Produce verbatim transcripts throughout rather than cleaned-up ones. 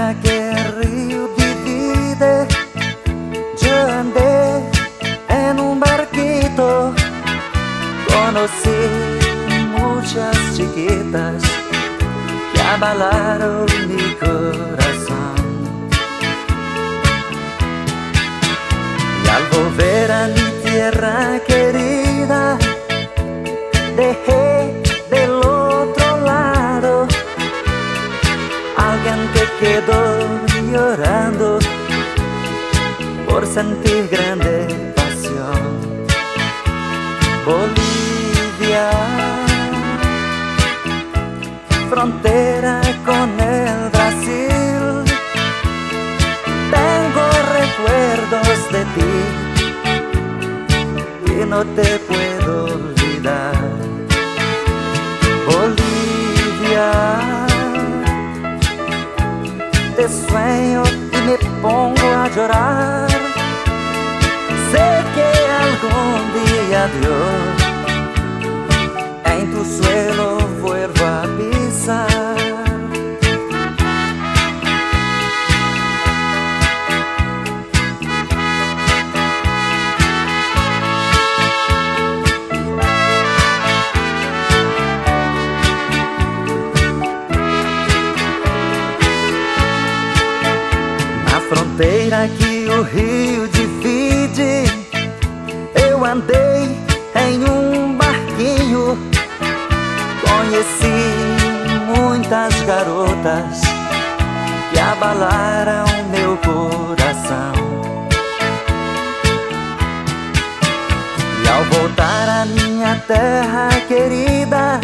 fronteira que Rio divide. Yo andé en un barquito, conocí muchas chiquitas que abalaron mi corazón. Y al volver a mi tierra querida, dejé del otro lado alguien que quedó llorando por sentir grande pasión. Bolivia, frontera con el Brasil, tengo recuerdos de ti y no te puedo olvidar. Bolivia, te sueño y me pongo a llorar. Sé que algún día Dios en tu suelo vuelvo a pisar. Na fronteira que o rio divide, eu andei em um barquinho, conheci muitas garotas que abalaram meu coração. E ao voltar à minha terra querida,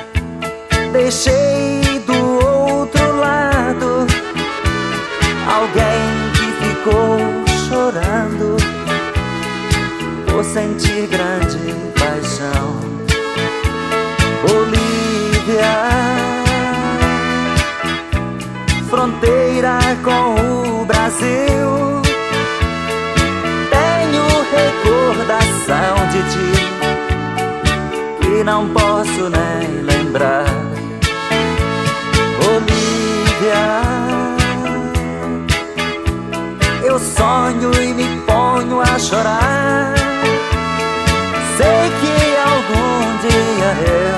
deixei do outro lado alguém que ficou chorando por sentir grande paixão. Bolívia, fronteira com o Brasil, tenho recordação de ti que não posso nem lembrar. Bolívia, eu sonho e me ponho a chorar. Sei que algum dia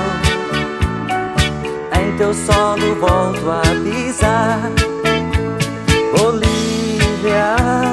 eu em teu solo volto a pisar. Bolívia,